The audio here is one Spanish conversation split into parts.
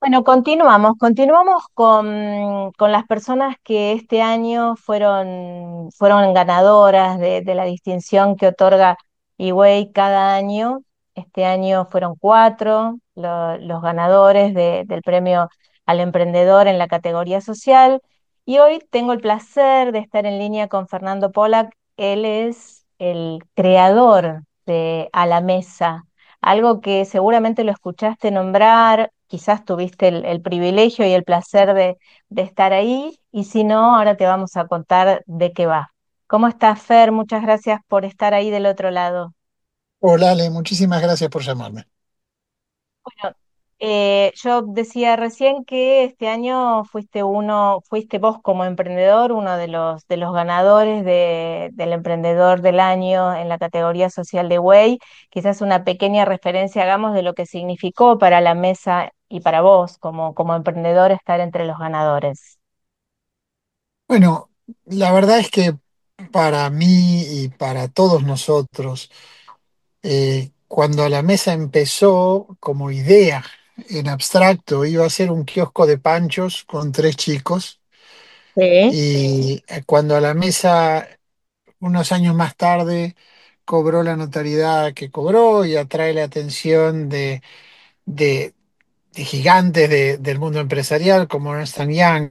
Bueno, continuamos con las personas que este año fueron ganadoras de la distinción que otorga eWay cada año. Este año fueron cuatro los ganadores del premio al emprendedor en la categoría social. Y hoy tengo el placer de estar en línea con Fernando Pollack. Él es el creador de A la Mesa, algo que seguramente lo escuchaste nombrar, quizás tuviste el privilegio y el placer de estar ahí, y si no, ahora te vamos a contar de qué va. ¿Cómo estás, Fer? Muchas gracias por estar ahí del otro lado. Hola, Ale, muchísimas gracias por llamarme. Bueno, yo decía recién que este año fuiste vos como emprendedor, uno de los ganadores del emprendedor del año en la categoría social de Way. Quizás una pequeña referencia hagamos de lo que significó para la mesa y para vos como emprendedor estar entre los ganadores. Bueno, la verdad es que para mí y para todos nosotros, cuando la mesa empezó como idea en abstracto, iba a ser un kiosco de panchos con tres chicos, Sí. y cuando a la mesa, unos años más tarde, cobró la notoriedad que cobró y atrae la atención de- de gigantes del mundo empresarial como Ernst Young.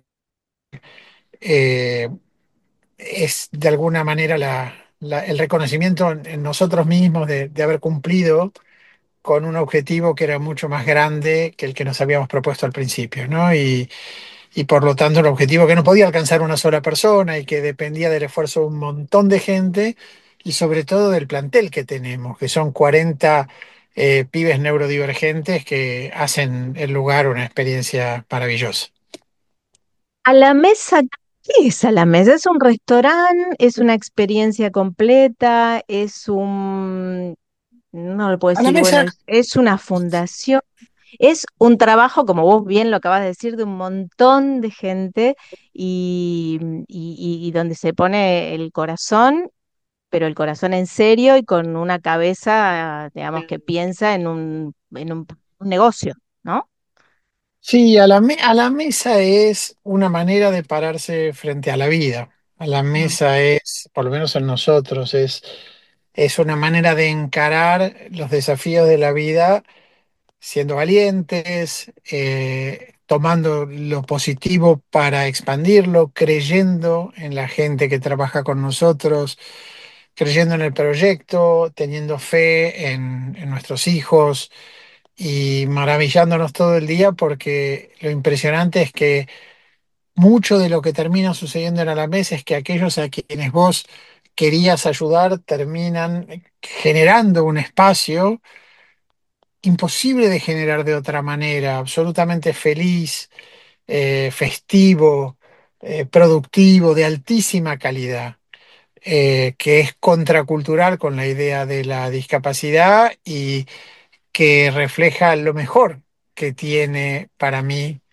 eh, es de alguna manera el reconocimiento en nosotros mismos de haber cumplido con un objetivo que era mucho más grande que el que nos habíamos propuesto al principio, ¿no? Y por lo tanto un objetivo que no podía alcanzar una sola persona y que dependía del esfuerzo de un montón de gente y sobre todo del plantel que tenemos, que son 40 pibes neurodivergentes que hacen el lugar una experiencia maravillosa. A la mesa, ¿qué es a la mesa? ¿Es un restaurante? ¿Es una experiencia completa? No lo puedo A la decir, bueno, mesa. es una fundación? Es un trabajo, como vos bien lo acabas de decir, de un montón de gente y donde se pone el corazón, pero el corazón en serio y con una cabeza, digamos, que piensa en un negocio, ¿no? Sí, a la mesa es una manera de pararse frente a la vida. A la Mm. mesa es, por lo menos en nosotros, es una manera de encarar los desafíos de la vida siendo valientes, tomando lo positivo para expandirlo, creyendo en la gente que trabaja con nosotros, creyendo en el proyecto, teniendo fe en nuestros hijos y maravillándonos todo el día porque lo impresionante es que mucho de lo que termina sucediendo en la mesa es que aquellos a quienes vos querías ayudar terminan generando un espacio imposible de generar de otra manera, absolutamente feliz, festivo, productivo, de altísima calidad, que es contracultural con la idea de la discapacidad y que refleja lo mejor que tiene para mí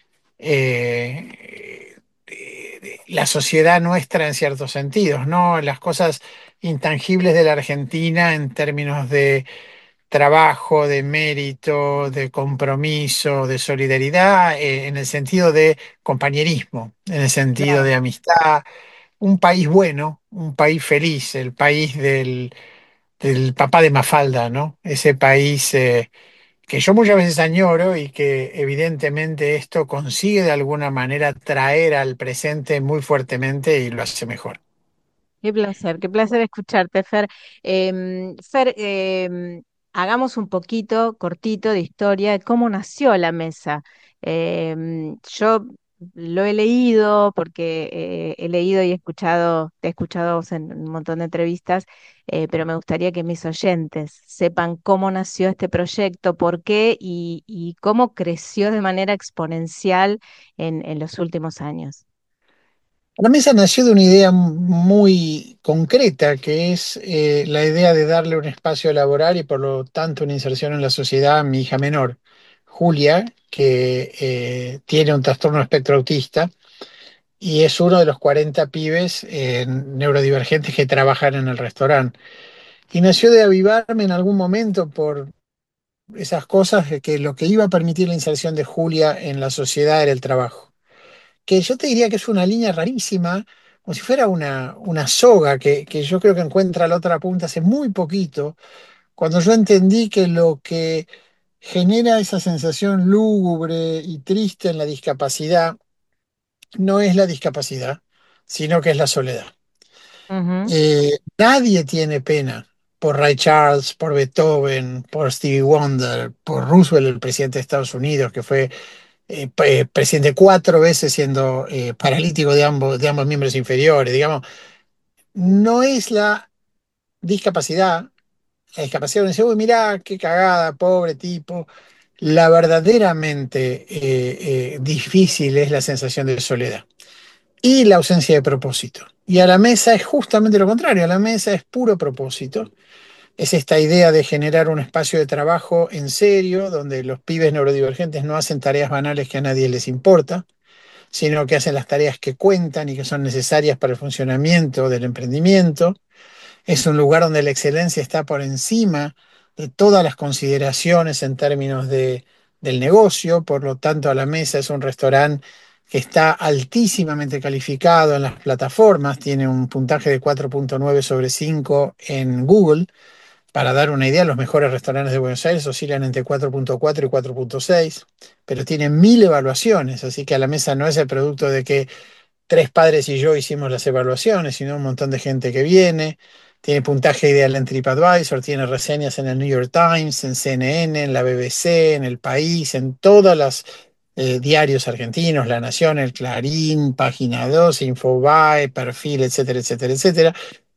la sociedad nuestra en ciertos sentidos, ¿no? Las cosas intangibles de la Argentina en términos de trabajo, de mérito, de compromiso, de solidaridad, en el sentido de compañerismo, en el sentido Claro. de amistad. Un país bueno, un país feliz, el país del papá de Mafalda, ¿no? Ese país que yo muchas veces añoro y que evidentemente esto consigue de alguna manera traer al presente muy fuertemente y lo hace mejor. Qué placer escucharte, Fer. Fer, hagamos un poquito cortito de historia de cómo nació la mesa. Yo lo he leído porque he leído y te he escuchado a vos en un montón de entrevistas, pero me gustaría que mis oyentes sepan cómo nació este proyecto, por qué y cómo creció de manera exponencial en los últimos años. La mesa nació de una idea muy concreta, que es la idea de darle un espacio laboral y por lo tanto una inserción en la sociedad a mi hija menor, Julia, que tiene un trastorno espectro autista y es uno de los 40 pibes neurodivergentes que trabajan en el restaurante. Y nació de avivarme en algún momento esas cosas de que lo que iba a permitir la inserción de Julia en la sociedad era el trabajo. Que yo te diría que es una línea rarísima, como si fuera una soga que yo creo que encuentra la otra punta hace muy poquito, cuando yo entendí que lo que genera esa sensación lúgubre y triste en la discapacidad no es la discapacidad, sino que es la soledad. Ujú, Nadie tiene pena por Ray Charles, por Beethoven, por Stevie Wonder, por Roosevelt, el presidente de Estados Unidos, que fue presidente cuatro veces siendo paralítico de ambos miembros inferiores. Digamos, no es discapacidad, la discapacidad uno dice, uy, mirá, qué cagada, pobre tipo. La verdaderamente difícil es la sensación de soledad y la ausencia de propósito. Y a la mesa es justamente lo contrario, a la mesa es puro propósito. Es esta idea de generar un espacio de trabajo en serio, donde los pibes neurodivergentes no hacen tareas banales que a nadie les importa, sino que hacen las tareas que cuentan y que son necesarias para el funcionamiento del emprendimiento. Es un lugar donde la excelencia está por encima de todas las consideraciones en términos del negocio, por lo tanto a la mesa es un restaurante que está altísimamente calificado en las plataformas, tiene un puntaje de 4,9 sobre 5 en Google. Para dar una idea, los mejores restaurantes de Buenos Aires oscilan entre 4,4 y 4,6, pero tienen 1.000 evaluaciones, así que a la mesa no es el producto de que tres padres y yo hicimos las evaluaciones, sino un montón de gente que viene. Tiene puntaje ideal en TripAdvisor, tiene reseñas en el New York Times, en CNN, en la BBC, en El País, en todas las diarios argentinos, La Nación, El Clarín, Página 2, Infobae, Perfil, etcétera, etcétera, etcétera.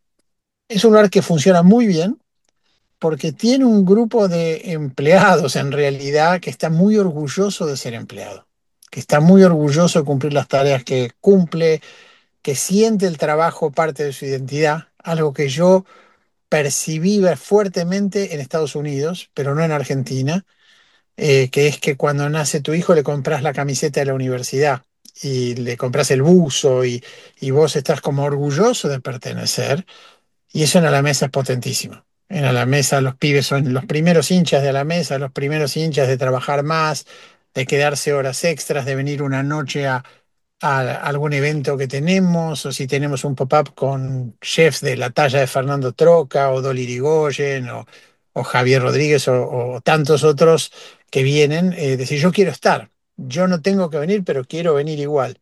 Es un lugar que funciona muy bien porque tiene un grupo de empleados en realidad que está muy orgulloso de ser empleado, que está muy orgulloso de cumplir las tareas que cumple, que siente el trabajo parte de su identidad, algo que yo percibí fuertemente en Estados Unidos, pero no en Argentina, que es que cuando nace tu hijo le compras la camiseta de la universidad y le compras el buzo y vos estás como orgulloso de pertenecer. Y eso en Alamesa es potentísimo. En Alamesa los pibes son los primeros hinchas de Alamesa, los primeros hinchas de trabajar más, de quedarse horas extras, de venir una noche a algún evento que tenemos, o si tenemos un pop-up con chefs de la talla de Fernando Troca, o Dolly Irigoyen, o Javier Rodríguez, o tantos otros que vienen, decir, yo quiero estar, yo no tengo que venir, pero quiero venir igual.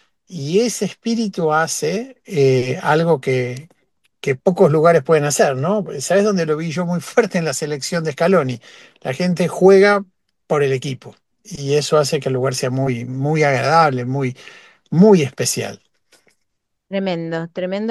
Y ese espíritu hace algo que pocos lugares pueden hacer, ¿no? ¿Sabes dónde lo vi yo muy fuerte en la selección de Scaloni? La gente juega por el equipo y eso hace que el lugar sea muy, muy agradable, muy, muy especial. tremendo, tremendo.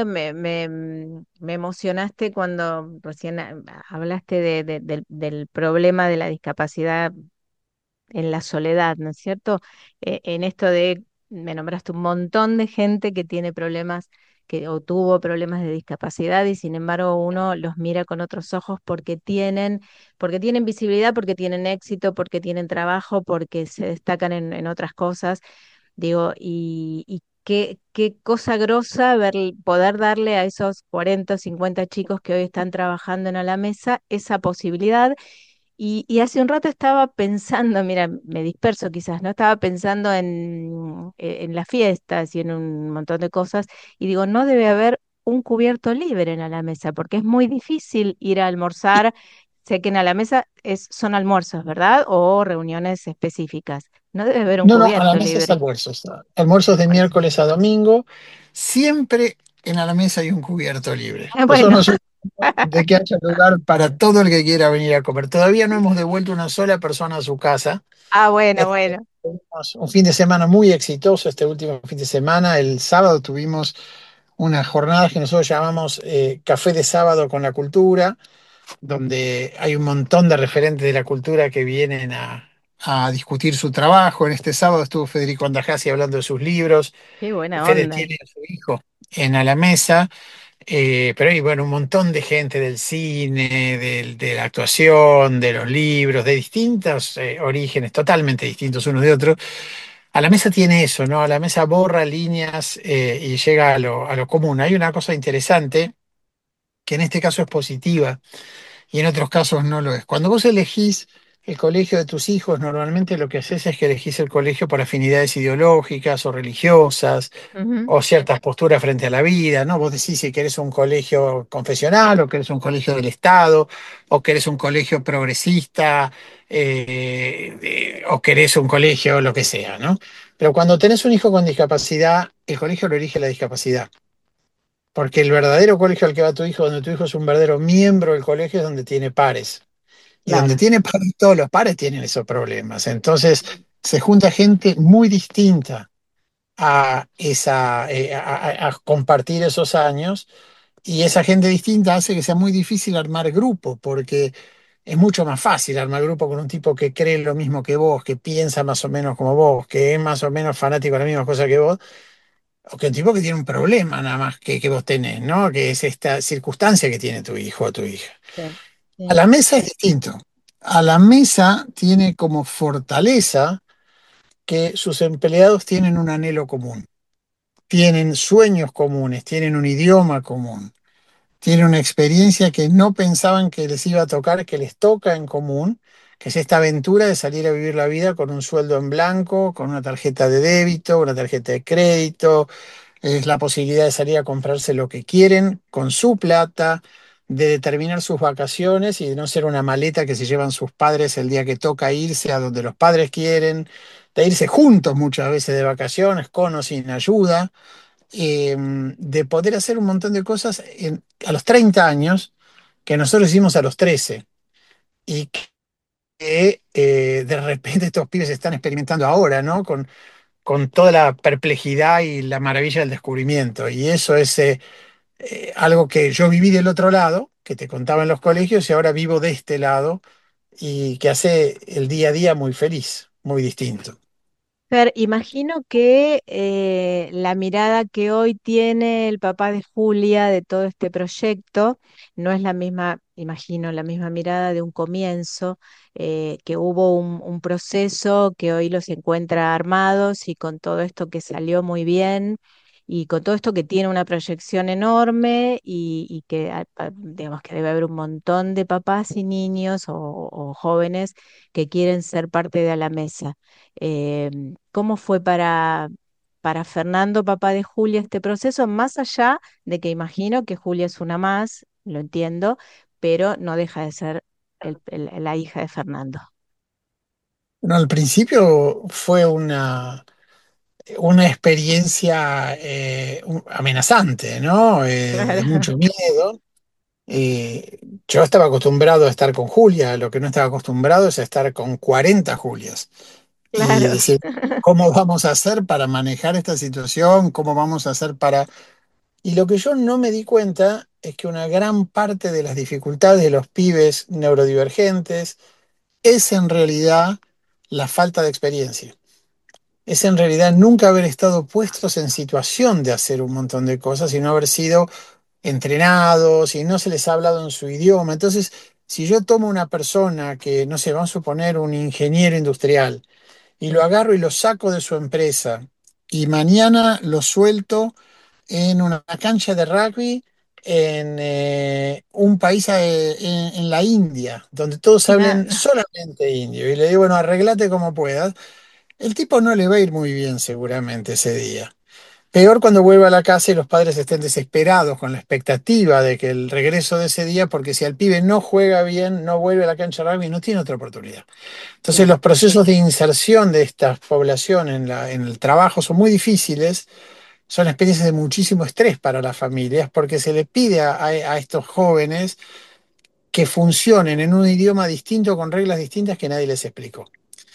Me emocionaste cuando recién hablaste del problema de la discapacidad en la soledad, ¿no es cierto? En esto de, me nombraste un montón de gente que tiene problemas, que o tuvo problemas de discapacidad y sin embargo uno los mira con otros ojos porque tienen visibilidad, porque tienen éxito, porque tienen trabajo, porque se destacan en otras cosas. Digo, y qué cosa grosa poder darle a esos 40 o 50 chicos que hoy están trabajando en A la Mesa esa posibilidad. Y hace un rato estaba pensando, mira, me disperso quizás, ¿no? Estaba pensando en las fiestas y en un montón de cosas, y digo, no debe haber un cubierto libre en A la Mesa, porque es muy difícil ir a almorzar. Sé que en A la Mesa son almuerzos, ¿verdad? O reuniones específicas. No debe haber un No, no, a la cubierto mesa es libre. almuerzos. Almuerzos de Por eso. miércoles a domingo. Siempre en a la mesa hay un cubierto libre. Nosotros Bueno, nos ocupamos de que haya lugar para todo el que quiera venir a comer. Todavía no hemos devuelto una sola persona a su casa. bueno, Este, bueno. tuvimos un fin de semana muy exitoso, este último fin de semana. El sábado tuvimos unas jornadas que nosotros llamamos Café de Sábado con la Cultura, donde hay un montón de referentes de la cultura que vienen a discutir su trabajo. En este sábado estuvo Federico Andajasi hablando de sus libros. Qué buena Fede onda. tiene a su hijo en A la Mesa, pero hay bueno, un montón de gente del cine, de la actuación, de los libros, de distintos orígenes, totalmente distintos unos de otros. A la mesa tiene eso, ¿no? A la mesa borra líneas y llega a lo común. Hay una cosa interesante que en este caso es positiva y en otros casos no lo es. Cuando vos elegís el colegio de tus hijos, normalmente lo que haces es que elegís el colegio por afinidades ideológicas o religiosas Ujú. o ciertas posturas frente a la vida, ¿no? Vos decís si querés un colegio confesional o querés un colegio del Estado o querés un colegio progresista o querés un colegio lo que sea, ¿no? Pero cuando tenés un hijo con discapacidad, el colegio lo elige la discapacidad. Porque el verdadero colegio al que va tu hijo, donde tu hijo es un verdadero miembro del colegio, es donde tiene pares. Y donde Claro. tiene pares, todos los pares tienen esos problemas. Entonces se junta gente muy distinta a compartir esos años y esa gente distinta hace que sea muy difícil armar grupo, porque es mucho más fácil armar grupo con un tipo que cree lo mismo que vos, que piensa más o menos como vos, que es más o menos fanático de las mismas cosas que vos, o que un tipo que tiene un problema nada más que vos tenés, ¿no? Que es esta circunstancia que tiene tu hijo o tu hija. Sí, A sí. la mesa es distinto. A la mesa tiene como fortaleza que sus empleados tienen un anhelo común, tienen sueños comunes, tienen un idioma común, tienen una experiencia que no pensaban que les iba a tocar, que les toca en común, que es esta aventura de salir a vivir la vida con un sueldo en blanco, con una tarjeta de débito, una tarjeta de crédito, es la posibilidad de salir a comprarse lo que quieren con su plata, de determinar sus vacaciones y de no ser una maleta que se llevan sus padres el día que toca irse a donde los padres quieren, de irse juntos muchas veces de vacaciones, con o sin ayuda, de poder hacer un montón de cosas a los 30 años que nosotros hicimos a los 13 y que de repente estos pibes están experimentando ahora, ¿no? Con toda la perplejidad y la maravilla del descubrimiento. Y eso es algo que yo viví del otro lado, que te contaba en los colegios, y ahora vivo de este lado, y que hace el día a día muy feliz, muy distinto. Fer, imagino que la mirada que hoy tiene el papá de Julia de todo este proyecto no es la misma, imagino, la misma mirada de un comienzo, que hubo un proceso que hoy los encuentra armados y con todo esto que salió muy bien y con todo esto que tiene una proyección enorme y que digamos que debe haber un montón de papás y niños o jóvenes que quieren ser parte de la mesa. Eh, ¿Cómo fue para Fernando, papá de Julia, este proceso? Más allá de que imagino que Julia es una más, lo entiendo, pero no deja de ser la hija de Fernando. Bueno, al principio fue una experiencia amenazante, ¿no? De Claro, mucho miedo. Eh, yo estaba acostumbrado a estar con Julia, lo que no estaba acostumbrado es a estar con 40 Julias y claro. decir, ¿cómo vamos a hacer para manejar esta situación? ¿Cómo vamos a hacer para...? Y lo que yo no me di cuenta es que una gran parte de las dificultades de los pibes neurodivergentes es en realidad la falta de experiencia. Es en realidad nunca haber estado puestos en situación de hacer un montón de cosas y no haber sido entrenados y no se les ha hablado en su idioma. Entonces, si yo tomo una persona que, no sé, vamos a suponer un ingeniero industrial y lo Sí. agarro y lo saco de su empresa y mañana lo suelto en una cancha de rugby en un país en la India, donde todos hablen Claro. solamente indio, y le digo, bueno, arreglate como puedas, el tipo no le va a ir muy bien seguramente ese día. Peor cuando vuelva a la casa y los padres estén desesperados con la expectativa de que el regreso de ese día, porque si el pibe no juega bien, no vuelve a la cancha de rugby, no tiene otra oportunidad. Entonces Claro. los procesos de inserción de esta población en el trabajo son muy difíciles, son experiencias de muchísimo estrés para las familias, porque se le pide a estos jóvenes que funcionen en un idioma distinto, con reglas distintas que nadie les explicó,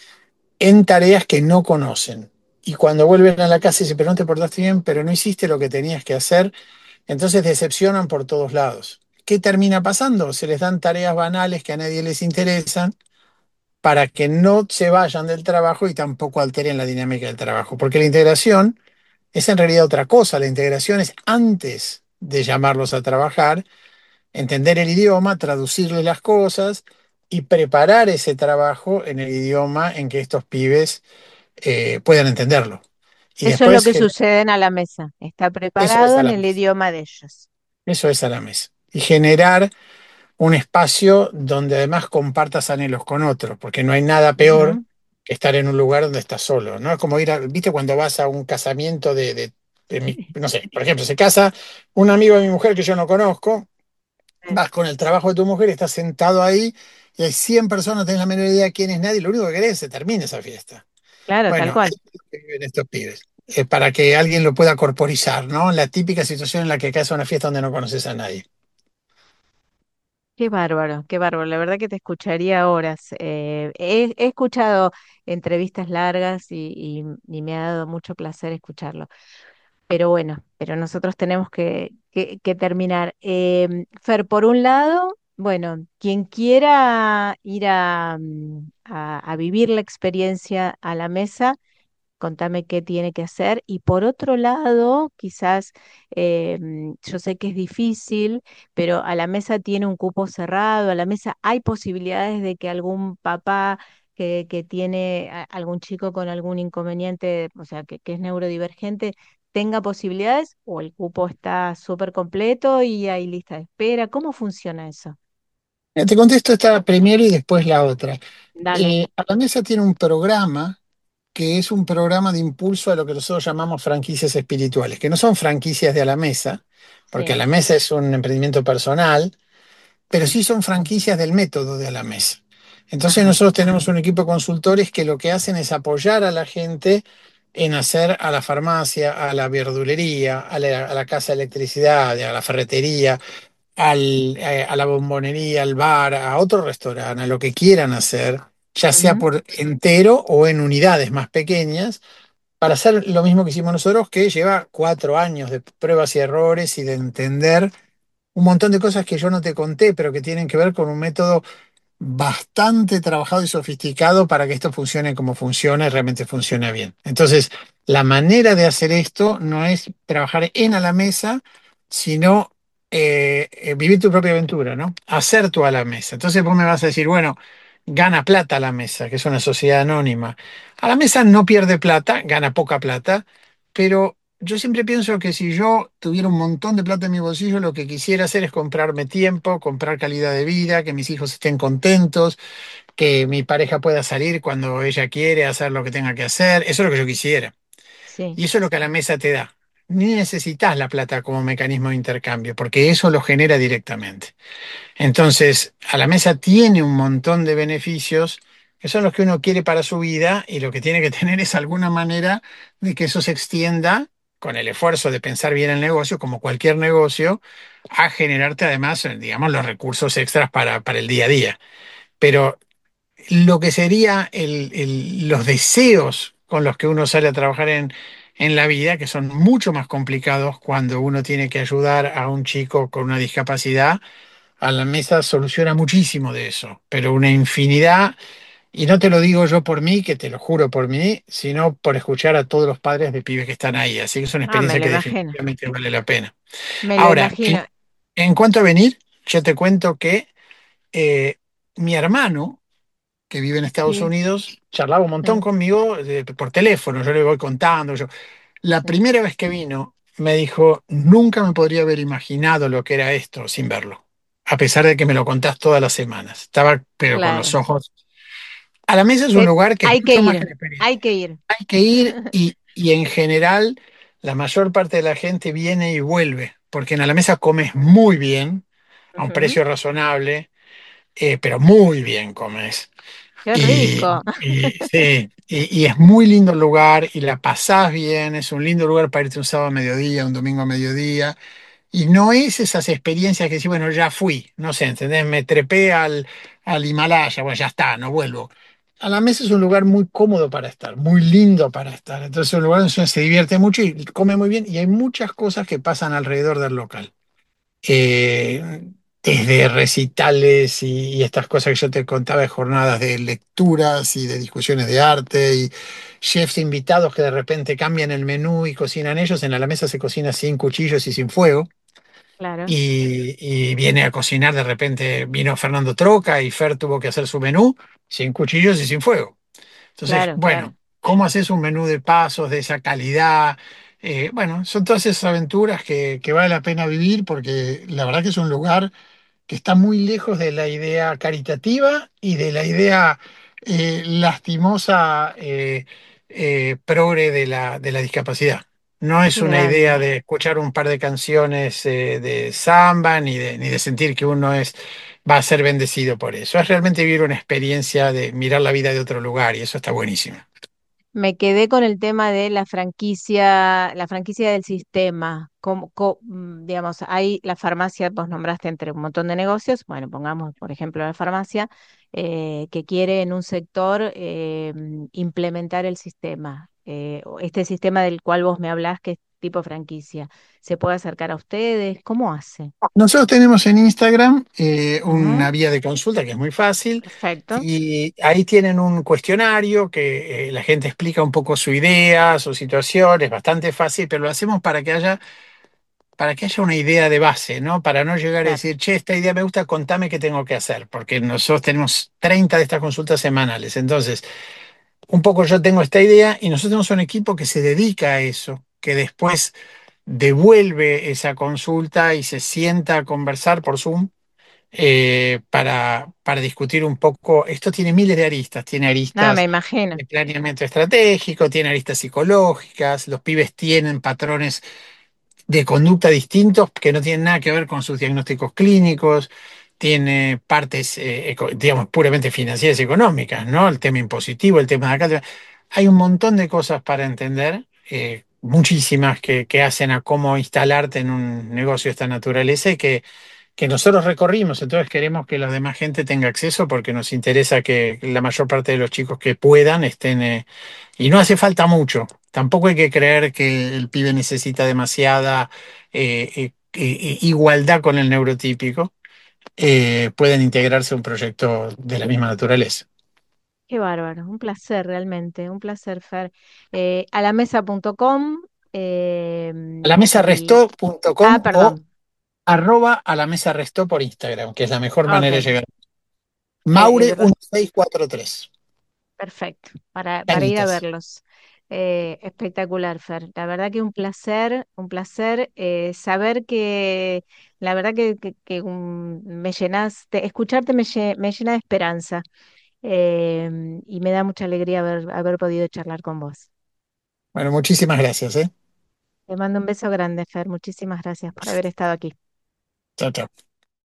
en tareas que no conocen. Y cuando vuelven a la casa dicen, pero no te portaste bien, pero no hiciste lo que tenías que hacer, entonces decepcionan por todos lados. ¿Qué termina pasando? Se les dan tareas banales que a nadie les interesan para que no se vayan del trabajo y tampoco alteren la dinámica del trabajo. Porque la integración es en realidad otra cosa. La integración es antes de llamarlos a trabajar, entender el idioma, traducirles las cosas y preparar ese trabajo en el idioma en que estos pibes puedan entenderlo. Y Eso es lo después, que sucede en a la mesa. Está eso es preparado a en la el mesa. idioma de ellos. Eso es a la mesa. Y generar un espacio donde además compartas anhelos con otros, porque no hay nada peor Ujú. que estar en un lugar donde estás solo, ¿no? Es como ir a, ¿viste cuando vas a un casamiento no sé, por ejemplo, se casa un amigo de mi mujer que yo no conozco, Sí. vas con el trabajo de tu mujer, estás sentado ahí y hay 100 personas, no tenés la menor idea quién es nadie, lo único que querés es que se termine esa fiesta. Claro, tal Bueno, cual. es lo que viven estos pibes. Para que alguien lo pueda corporizar, ¿no? La típica situación en la que caes a una fiesta donde no conoces a nadie. Qué bárbaro, qué bárbaro. La verdad que te escucharía horas. He escuchado entrevistas largas y me ha dado mucho placer escucharlo. Pero bueno, pero nosotros tenemos que terminar. Fer, por un lado, bueno, quien quiera ir a vivir la experiencia a la mesa, contame qué tiene que hacer. Y por otro lado, quizás yo sé que es difícil, pero a la mesa tiene un cupo cerrado, a la mesa hay posibilidades de que algún papá que tiene algún chico con algún inconveniente, o sea, que es neurodivergente, tenga posibilidades o el cupo está súper completo y hay lista de espera. ¿Cómo funciona eso? Te contesto esta primero y después la otra. Dale, A la mesa tiene un programa que es un programa de impulso a lo que nosotros llamamos franquicias espirituales, que no son franquicias de a la mesa, porque a sí, la mesa es un emprendimiento personal, pero sí son franquicias del método de a la mesa. Entonces ajá, nosotros tenemos un equipo de consultores que lo que hacen es apoyar a la gente en hacer a la farmacia, a la verdulería, a la casa de electricidad, a la ferretería, a la bombonería, al bar, a otro restaurante, a lo que quieran hacer, ya sea ujú, por entero o en unidades más pequeñas, para hacer lo mismo que hicimos nosotros, que lleva 4 años de pruebas y errores y de entender un montón de cosas que yo no te conté, pero que tienen que ver con un método bastante trabajado y sofisticado para que esto funcione como funciona y realmente funcione bien. Entonces, la manera de hacer esto no es trabajar en a la mesa, sino vivir tu propia aventura, ¿no? Hacer tú a la mesa. Entonces vos me vas a decir, bueno, gana plata a la mesa, que es una sociedad anónima. A la mesa no pierde plata, gana poca plata, pero yo siempre pienso que si yo tuviera un montón de plata en mi bolsillo, lo que quisiera hacer es comprarme tiempo, comprar calidad de vida, que mis hijos estén contentos, que mi pareja pueda salir cuando ella quiere, hacer lo que tenga que hacer. Eso es lo que yo quisiera. sí. Y eso es lo que a la mesa te da. Ni necesitas la plata como mecanismo de intercambio, porque eso lo genera directamente. Entonces, a la mesa tiene un montón de beneficios que son los que uno quiere para su vida y lo que tiene que tener es alguna manera de que eso se extienda con el esfuerzo de pensar bien el negocio, como cualquier negocio, a generarte además, digamos, los recursos extras para el día a día. Pero lo que sería los deseos con los que uno sale a trabajar en la vida, que son mucho más complicados cuando uno tiene que ayudar a un chico con una discapacidad, a la mesa soluciona muchísimo de eso, pero una infinidad, y no te lo digo yo por mí, que te lo juro por mí, sino por escuchar a todos los padres de pibes que están ahí. Así que es una Ah, me experiencia lo que imagino, definitivamente vale la pena. me lo Ahora, imagino. en cuanto a venir, yo te cuento que eh, mi hermano, que vive en Estados Sí. Unidos, charlaba un montón Mm, conmigo por teléfono, yo le voy contando. La mm. primera vez que vino, me dijo, nunca me podría haber imaginado lo que era esto sin verlo, a pesar de que me lo contás todas las semanas. Estaba, pero con los Claro. ojos. A la mesa es un lugar que es Hay que mucho más que ir, la hay experiencia. que ir. Hay que ir y en general la mayor parte de la gente viene y vuelve, porque en la mesa comes muy bien, a un Ujú. precio razonable, pero muy bien comes. Qué rico. Sí, y es muy lindo el lugar y la pasás bien, es un lindo lugar para irte un sábado a mediodía, un domingo a mediodía, y no es esas experiencias que decís, bueno, ya fui, no sé, ¿entendés? Me trepé al Himalaya, bueno, ya está, no vuelvo. A la mesa es un lugar muy cómodo para estar, muy lindo para estar, entonces es un lugar donde uno se divierte mucho y come muy bien, y hay muchas cosas que pasan alrededor del local eh, desde recitales y estas cosas que yo te contaba de jornadas de lecturas y de discusiones de arte y chefs invitados que de repente cambian el menú y cocinan ellos. En la mesa se cocina sin cuchillos y sin fuego. Claro, Y viene a cocinar de repente, vino Fernando Troca y Fer tuvo que hacer su menú sin cuchillos y sin fuego. Entonces, claro, claro. bueno, ¿cómo haces un menú de pasos de esa calidad? Bueno, son todas esas aventuras que vale la pena vivir porque la verdad que es un lugar que está muy lejos de la idea caritativa y de la idea lastimosa progre de la discapacidad. No es Qué una idea grande. de escuchar un par de canciones de samba, ni de sentir que uno va a ser bendecido por eso. Es realmente vivir una experiencia de mirar la vida de otro lugar y eso está buenísimo. Me quedé con el tema de la franquicia del sistema. Digamos, hay la farmacia, vos nombraste entre un montón de negocios, bueno, pongamos, por ejemplo, la farmacia, que quiere en un sector implementar el sistema. O este sistema del cual vos me hablás, que es tipo franquicia, ¿se puede acercar a ustedes? ¿Cómo hace? Nosotros tenemos en Instagram una Ujú. vía de consulta que es muy fácil Perfecto, y ahí tienen un cuestionario que la gente explica un poco su idea, su situación, es bastante fácil, pero lo hacemos para que haya una idea de base, ¿no? Para no llegar a claro. decir, che, esta idea me gusta, contame qué tengo que hacer, porque nosotros tenemos 30 de estas consultas semanales, entonces un poco yo tengo esta idea y nosotros tenemos un equipo que se dedica a eso, que después devuelve esa consulta y se sienta a conversar por Zoom para discutir un poco. Esto tiene miles de aristas, tiene Nada, me aristas imagino. de planeamiento estratégico, tiene aristas psicológicas, los pibes tienen patrones de conducta distintos que no tienen nada que ver con sus diagnósticos clínicos, tiene partes, digamos, puramente financieras y económicas, ¿no? El tema impositivo, el tema de acá. Hay un montón de cosas para entender, muchísimas que hacen a cómo instalarte en un negocio de esta naturaleza y que nosotros recorrimos, entonces queremos que la demás gente tenga acceso porque nos interesa que la mayor parte de los chicos que puedan estén, y no hace falta mucho. Tampoco hay que creer que el pibe necesita demasiada igualdad con el neurotípico. Pueden integrarse a un proyecto de la misma naturaleza. Qué bárbaro, un placer realmente, un placer, Fer. Alamesa.com A la mesa restó.com o perdón, a la mesa restó por Instagram, que es la mejor manera de ok, llegar. eh, Maure eh, res- 1643. perfecto, para ir a Cañitas. verlos. Espectacular, Fer. La verdad que un placer saber que, la verdad me llenaste, escucharte me llena de esperanza y me da mucha alegría haber podido charlar con vos. Bueno, muchísimas gracias, ¿eh? Te mando un beso grande, Fer. Muchísimas gracias por haber estado aquí. Chao, chao.